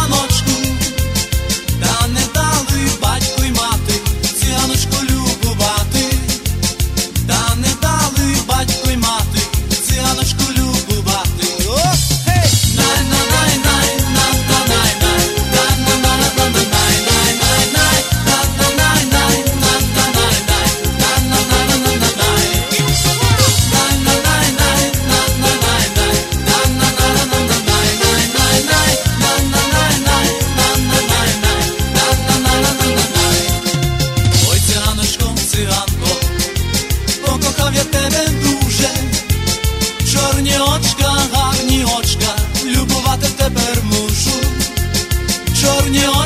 циганочку, та не дали батько й мати циганочку любувати, та не дали батько й мати циганочку любувати. О, гей! Най-най-най-най, на-на-най-най, на-на-на-на-на-най, най-най-най, на-на-най-най, на-на-най-най, на-на-на-на-на-най. Ой, циганочко, циганко, покохав я тебе дуже, чорні очка, гарні очка, любувати тепер мушу, чорні очка.